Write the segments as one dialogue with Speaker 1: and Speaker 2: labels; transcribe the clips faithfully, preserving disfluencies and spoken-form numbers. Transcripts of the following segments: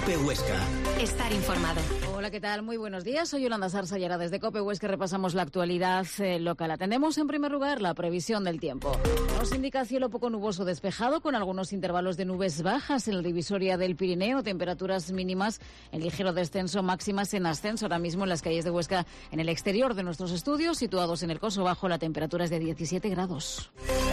Speaker 1: COPE Huesca.
Speaker 2: Estar informado.
Speaker 3: Hola, ¿qué tal? Muy buenos días. Soy Yolanda Sarsa y ahora desde COPE Huesca repasamos la actualidad eh, local. Atendemos en primer lugar la previsión del tiempo. Nos indica cielo poco nuboso despejado con algunos intervalos de nubes bajas en la divisoria del Pirineo, temperaturas mínimas en ligero descenso, máximas en ascenso. Ahora mismo en las calles de Huesca, en el exterior de nuestros estudios, situados en el Coso Bajo, la temperatura es de diecisiete grados.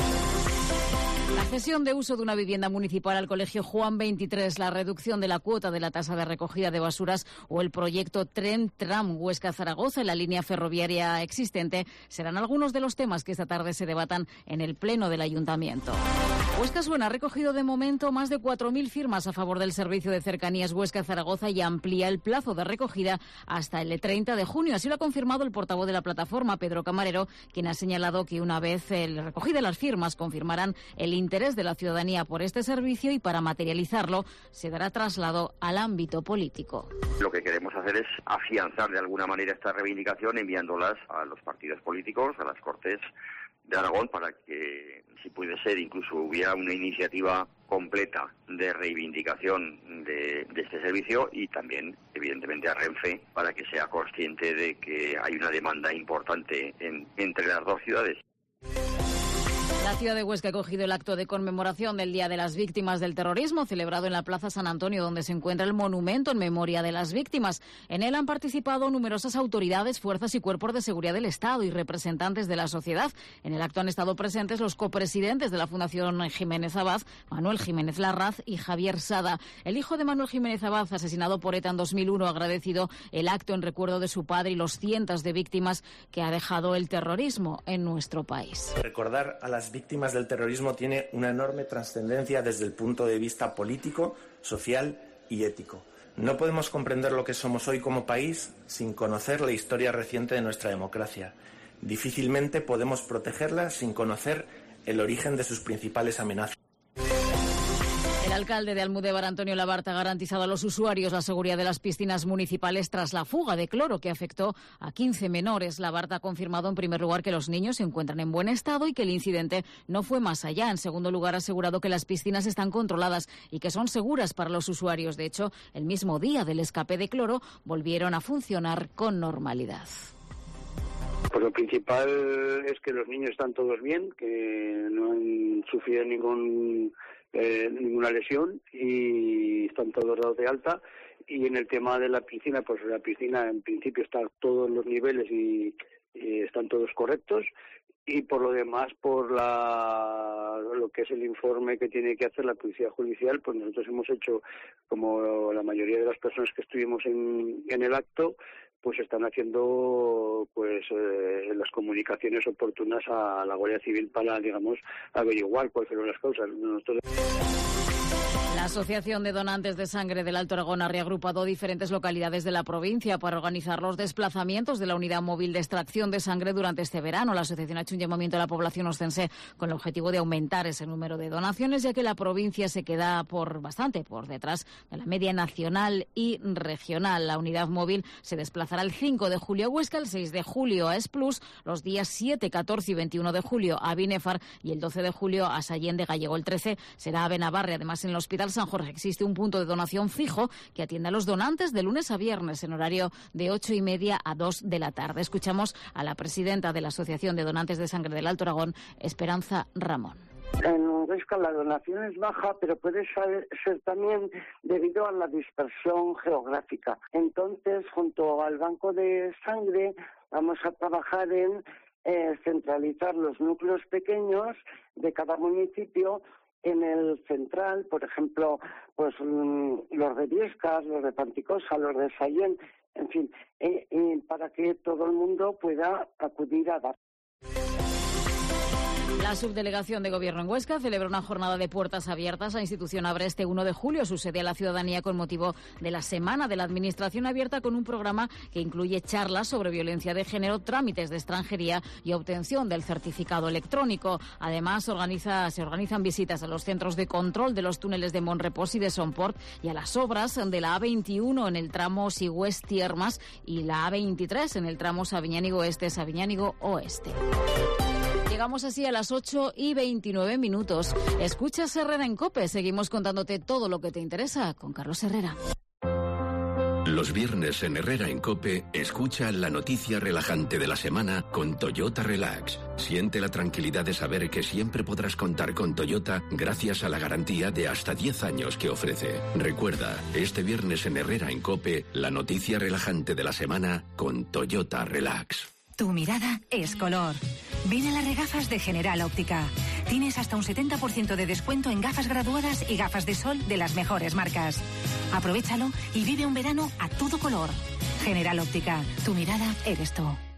Speaker 3: La cesión de uso de una vivienda municipal al Colegio Juan veintitrés, la reducción de la cuota de la tasa de recogida de basuras o el proyecto Tren-Tram Huesca-Zaragoza en la línea ferroviaria existente serán algunos de los temas que esta tarde se debatan en el Pleno del Ayuntamiento. Huesca Suena ha recogido de momento más de cuatro mil firmas a favor del servicio de cercanías Huesca-Zaragoza y amplía el plazo de recogida hasta el treinta de junio. Así lo ha confirmado el portavoz de la plataforma, Pedro Camarero, quien ha señalado que una vez el recogida de las firmas confirmarán el interés de la ciudadanía por este servicio y para materializarlo se dará traslado al ámbito político.
Speaker 4: Lo que queremos hacer es afianzar de alguna manera esta reivindicación enviándolas a los partidos políticos, a las Cortes de Aragón, para que, si puede ser, incluso hubiera una iniciativa completa de reivindicación de, de este servicio y también, evidentemente, a Renfe, para que sea consciente de que hay una demanda importante en, entre las dos ciudades.
Speaker 3: La ciudad de Huesca ha acogido el acto de conmemoración del Día de las Víctimas del Terrorismo, celebrado en la Plaza San Antonio, donde se encuentra el monumento en memoria de las víctimas. En él han participado numerosas autoridades, fuerzas y cuerpos de seguridad del Estado y representantes de la sociedad. En el acto han estado presentes los copresidentes de la Fundación Jiménez Abad, Manuel Jiménez Larraz y Javier Sada. El hijo de Manuel Jiménez Abad, asesinado por ETA en dos mil uno, ha agradecido el acto en recuerdo de su padre y los cientos de víctimas que ha dejado el terrorismo en nuestro país.
Speaker 5: Recordar a las víctimas del terrorismo tiene una enorme trascendencia desde el punto de vista político, social y ético. No podemos comprender lo que somos hoy como país sin conocer la historia reciente de nuestra democracia. Difícilmente podemos protegerla sin conocer el origen de sus principales amenazas.
Speaker 3: El alcalde de Almudévar, Antonio Labarta, ha garantizado a los usuarios la seguridad de las piscinas municipales tras la fuga de cloro que afectó a quince menores. Labarta ha confirmado, en primer lugar, que los niños se encuentran en buen estado y que el incidente no fue más allá. En segundo lugar, ha asegurado que las piscinas están controladas y que son seguras para los usuarios. De hecho, el mismo día del escape de cloro volvieron a funcionar con normalidad.
Speaker 6: Pues lo principal es que los niños están todos bien, que no han sufrido ningún eh, ninguna lesión y están todos dados de alta. Y en el tema de la piscina, pues la piscina en principio está a todos los niveles y, y están todos correctos. Y por lo demás, por la lo que es el informe que tiene que hacer la Policía Judicial, pues nosotros hemos hecho, como la mayoría de las personas que estuvimos en, en el acto, pues están haciendo pues eh, las comunicaciones oportunas a la Guardia Civil para, digamos, averiguar cuáles fueron las causas. Nosotros...
Speaker 3: La Asociación de Donantes de Sangre del Alto Aragón ha reagrupado diferentes localidades de la provincia para organizar los desplazamientos de la unidad móvil de extracción de sangre durante este verano. La asociación ha hecho un llamamiento a la población ostense con el objetivo de aumentar ese número de donaciones, ya que la provincia se queda por bastante por detrás de la media nacional y regional. La unidad móvil se desplazará el cinco de julio a Huesca, el seis de julio a Esplus, los días siete, catorce y veintiuno de julio a Binefar y el doce de julio a Sallén de Gallego. El trece será a Benabarre. Además, en el Hospital San Jorge existe un punto de donación fijo que atiende a los donantes de lunes a viernes en horario de ocho y media a dos de la tarde. Escuchamos a la presidenta de la Asociación de Donantes de Sangre del Alto Aragón, Esperanza Ramón.
Speaker 7: En Huesca la donación es baja, pero puede ser, ser también debido a la dispersión geográfica. Entonces, junto al banco de sangre, vamos a trabajar en eh, centralizar los núcleos pequeños de cada municipio en el central, por ejemplo, pues los de Viescas, los de Panticosa, los de Sallén, en fin, eh, eh, para que todo el mundo pueda acudir a dar.
Speaker 3: La subdelegación de Gobierno en Huesca celebra una jornada de puertas abiertas. La institución abre este uno de julio su sede a la ciudadanía con motivo de la Semana de la Administración Abierta, con un programa que incluye charlas sobre violencia de género, trámites de extranjería y obtención del certificado electrónico. Además, organiza, se organizan visitas a los centros de control de los túneles de Monrepós y de Somport y a las obras de la A veintiuno en el tramo Sigüest-Tiermas y la A veintitrés en el tramo Sabiñánigo Este-Sabiñánigo Oeste. Llegamos así a las ocho y veintinueve minutos. Escuchas Herrera en COPE. Seguimos contándote todo lo que te interesa con Carlos Herrera.
Speaker 1: Los viernes en Herrera en COPE, escucha la noticia relajante de la semana con Toyota Relax. Siente la tranquilidad de saber que siempre podrás contar con Toyota gracias a la garantía de hasta diez años que ofrece. Recuerda, este viernes en Herrera en COPE, la noticia relajante de la semana con Toyota Relax.
Speaker 2: Tu mirada es color. Ven a las regafas de General Óptica. Tienes hasta un setenta por ciento de descuento en gafas graduadas y gafas de sol de las mejores marcas. Aprovéchalo y vive un verano a todo color. General Óptica, tu mirada eres tú.